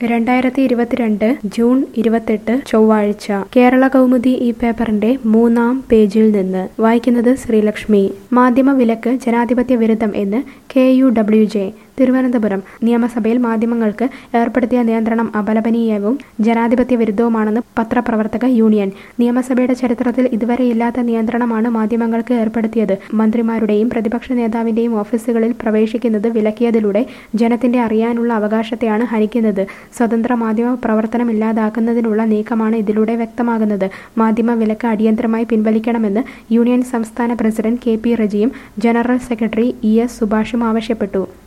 2022 June 28 ചൊവ്വാഴ്ച കേരള കൗമുദി ഈ പേപ്പറിന്റെ 3-ാം പേജിൽ നിന്ന് വായിക്കുന്നത് ശ്രീലക്ഷ്മി. മാധ്യമ വിലക്ക് ജനാധിപത്യ വിരുദ്ധം എന്ന് KUWJ. തിരുവനന്തപുരം നിയമസഭയിൽ മാധ്യമങ്ങൾക്ക് ഏർപ്പെടുത്തിയ നിയന്ത്രണം അപലപനീയവും ജനാധിപത്യ വിരുദ്ധവുമാണെന്ന് പത്രപ്രവർത്തക യൂണിയൻ. നിയമസഭയുടെ ചരിത്രത്തിൽ ഇതുവരെയില്ലാത്ത നിയന്ത്രണമാണ് മാധ്യമങ്ങൾക്ക് ഏർപ്പെടുത്തിയത്. മന്ത്രിമാരുടെയും പ്രതിപക്ഷ നേതാവിന്റെയും ഓഫീസുകളിൽ പ്രവേശിക്കുന്നത് വിലക്കിയതിലൂടെ ജനത്തിന്റെ അറിയാനുള്ള അവകാശത്തെയാണ് ഹനിക്കുന്നത്. സ്വതന്ത്ര മാധ്യമ പ്രവർത്തനം ഇല്ലാതാക്കുന്നതിനുള്ള നീക്കമാണ് ഇതിലൂടെ വ്യക്തമാകുന്നത്. മാധ്യമ വിലക്ക് അടിയന്തരമായി പിൻവലിക്കണമെന്ന് യൂണിയൻ സംസ്ഥാന പ്രസിഡന്റ് KP റജിയും ജനറൽ സെക്രട്ടറി ES സുഭാഷും ആവശ്യപ്പെട്ടു.